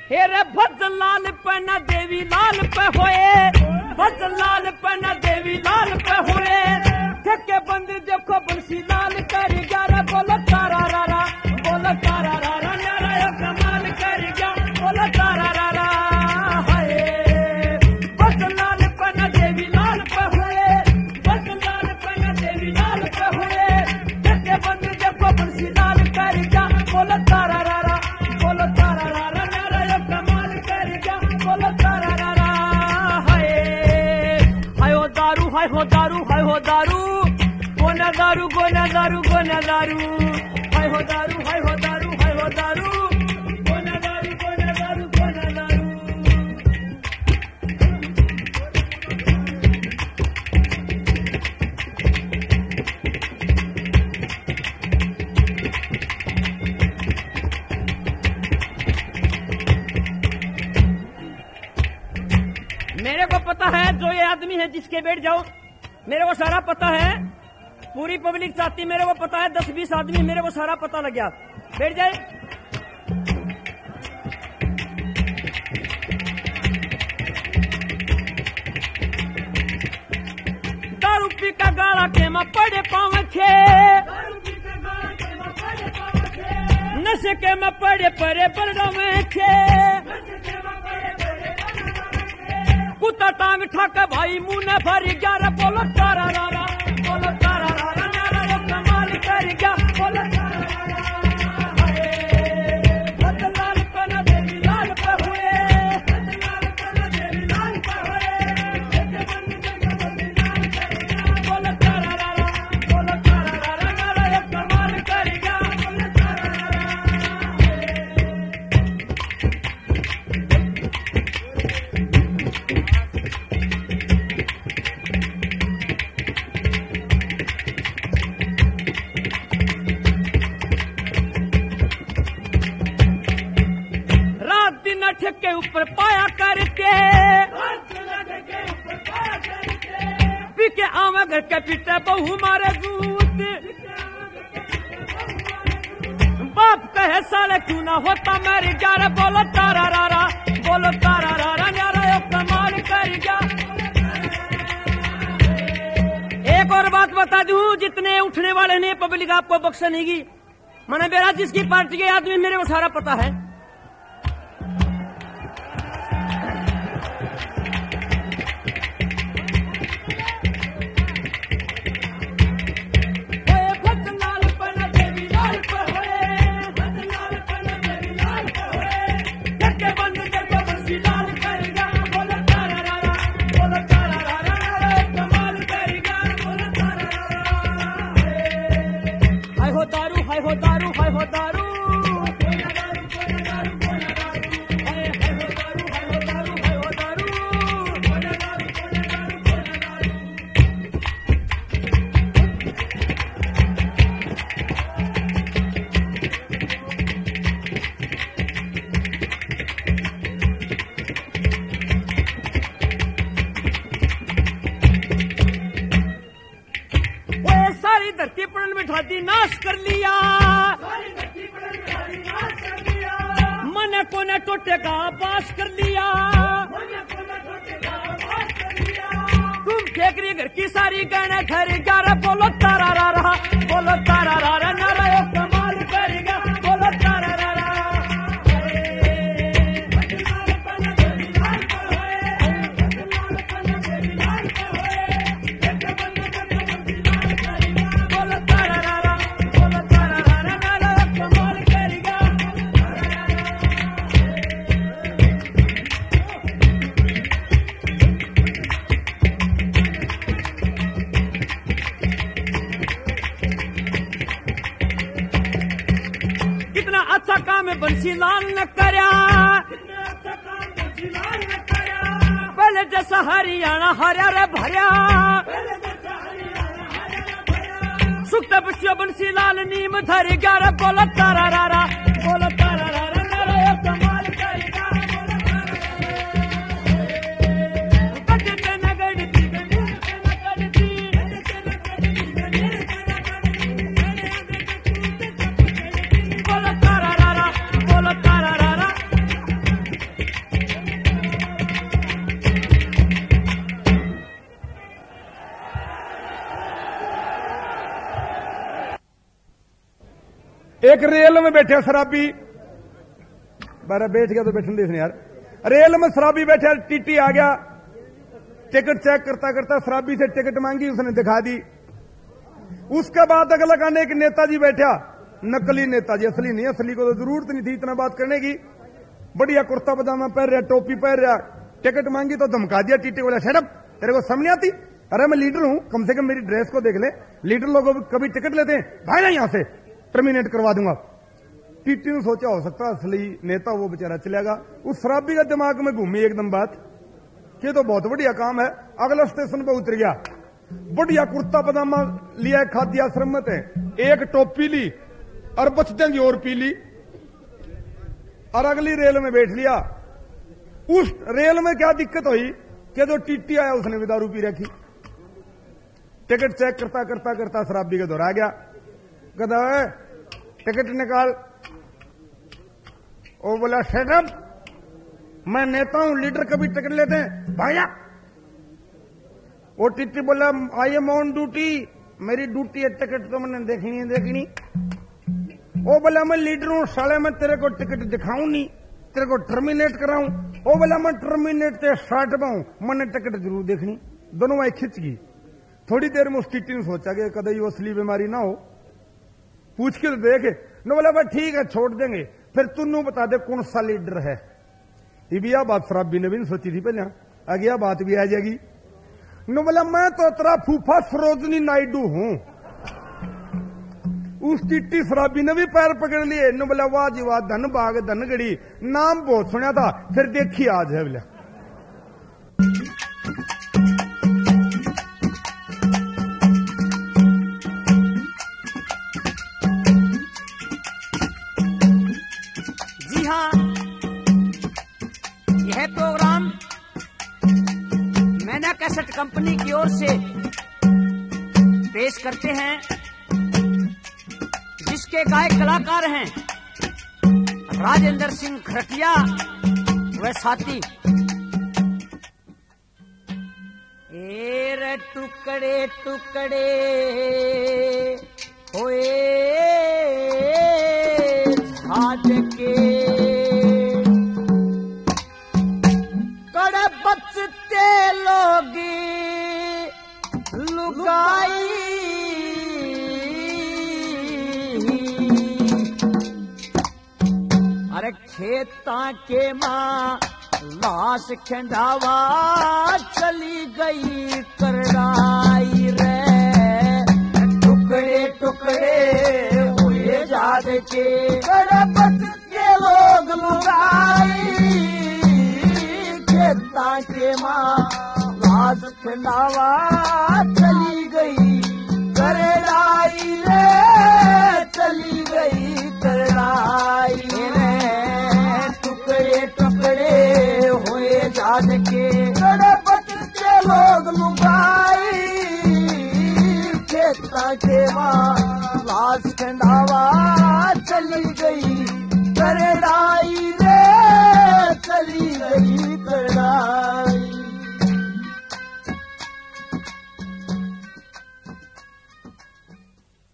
हेरे भजन लाल पे न देवी लाल पे होए, भजन लाल पे न देवी लाल पे होए, ठेके बंद देखो बंसी लाल कर ग्यारह बोलो तारा रारा, बोलो तारा रारा न्यारा यो कमाल कर गया, बोलो तारा रारा हाय। भजन लाल पे न देवी लाल पे होए, भजन लाल पे न देवी लाल पे होए, ठेके बंद देखो बंसी लाल कर गया, बोलो तारा रारा, बोलो तारा रारा न्यारा यो कमाल कर गया, बोलो तारा रारा हाय। हाय हो दारू, हाय हो दारू, हाय हो दारू, गोना दारू, गोना दारू, गोना दारू, हाय हो दारू, हाय हो दारू, हाय हो दारू, गोना दारू, गोना दारू, गोना दारू। मेरे को पता है जो ये आदमी है जिसके बैठ जाओ, मेरे को सारा पता है, पूरी पब्लिक चाहती मेरे को पता है, 10-20 आदमी मेरे को सारा पता लग गया, बैठ जाए। दारू पी का गाला के मैं पड़े पाँव खे, नशे के मैं पड़े परे बरडा में खे, कुत्ता टांग ठाके भाई मुंह ने भरी ग्यारह बोलो तारा रारा, बोलो तारा रारा न्यारा यो कमाल कर गया, बोलो तारा रारा हाय। भजन लाल पे न देवी लाल पे हुए, भजन लाल पे न देवी लाल पे हुए, बोलो तारा रारा, बोलो तारा रारा न्यारा यो कमाल कर गया, बोलो तारा रारा। के ऊपर पाया करके पी के आवा घर के पीटे बहू मारे दूध, बाप कहे साले क्यों ना होता मेरी ग्यारह बोलो तारा रारा, बोलो तारा रारा न्यारा यो कमाल कर गया। एक और बात बता दूं, जितने उठने वाले ने पब्लिक आपको बख्शा नहीं की, मैंने मेरा जिसकी पार्टी के आदमी मेरे को सारा पता है। धरती पड़न में ठादी नाश कर लिया, मन को न टोटे का पास कर लिया, तुम फेंक रही घर की सारी गहने घर ग्यारह बोलो तारा रारा, बोलो तारा रारा नारा यो कमाल करेगा, बोलो तारा रारा। अच्छा काम बंसी लाल न करया, पहले जैसा हरियाणा हरिया रे भरिया, सुखता बच्चियों बंसी लाल नीम धर ग्यारह बोलो तारा रारा, बोलो तारा रारा नारा यो कमाल करेगा, रेल में बैठे शराबी, बारह बैठ गया तो बैठने दे यार। रेल में शराबी बैठा, टीटी आ गया, टिकट चेक करता करता शराबी से टिकट मांगी, उसने दिखा दी। उसके बाद अगला कहने एक नेताजी बैठा, नकली नेताजी, असली नहीं, असली को तो जरूरत नहीं थी इतना बात करने की। बढ़िया कुर्ता पजामा पहन रहा, टोपी पहन रहा, टिकट मांगी तो धमका दिया टीटी, बोला शट अप, तेरे को समझ नहीं आती? अरे मैं लीडर हूं, कम से कम मेरी ड्रेस को देख ले, लीडर लोग कभी टिकट लेते हैं, भाई ना यहां से, टर्मिनेट करवा दूंगा। टीटी ने सोचा हो सकता असली नेता वो बेचारा चलेगा। उस शराबी का दिमाग में घूमी एकदम बात कि तो बहुत बढ़िया काम है। अगला स्टेशन पर उतर गया, बढ़िया कुर्ता पजामा लिया, खाद्य आश्रम में थे, एक टोपी ली और बचते की और पी ली और अगली रेल में बैठ लिया। उस रेल में क्या दिक्कत हुई कि जो टीटी आया उसने भी दारू पी रखी। टिकट चेक करता करता करता शराबी का दोहरा गया, कहता है टिकट निकाल। वो बोला शट, मैं नेता हूं, लीडर कभी टिकट लेते हैं भाया। वो टीटी बोला आई एम ऑन ड्यूटी, मेरी ड्यूटी है, टिकट तो मैंने देखनी है देखनी। वो बोला मैं लीडर हूं साले, मैं तेरे को टिकट दिखाऊं नहीं, तेरे को टर्मिनेट कराऊं। वो बोला मैं टर्मिनेट से स्टार्ट पाऊं, मैंने टिकट जरूर देखनी। दोनों वही खिंच गई। थोड़ी देर में उस टीटी ने सोचा कि कदई वो असली बीमारी ना हो, पूछ के तो देखे न। बोला भाई ठीक है छोड़ देंगे, फिर तू बता दे कौन सा लीडर है। ये भी यह बात शराबी ने भी नहीं सोची थी पहले, आगे यह बात भी आ जाएगी। न बोला मैं तो तेरा फूफा सरोजनी नायडू हूं। उस टीटी शराबी ने भी पैर पकड़ लिए। न बोला वाह जी वाह, धन भाग धन गड़ी, नाम बहुत सुना था, फिर देखी आज है बोला। जी हाँ, यह प्रोग्राम मैना कैसेट कंपनी की ओर से पेश करते हैं, जिसके गायक कलाकार हैं राजेंद्र सिंह खरटिया व साथी। एर टुकड़े टुकड़े होए झाज के, कड़े बचते लोगी लुगाई, अरे खेता के माँ लाश खंडावा चली गई करड़ाई रे। टुकड़े टुकड़े हुए जाद के, कड़े बचते लोग लुगाई, खेता के माँ लाश खंडावा चली गई करड़ाई रे, चली गई करड़ाई रे। टुकड़े टुकड़े हुए जान के, कड़े बचते लोग लुगाई, खेता के माँ लाश खंडावा चली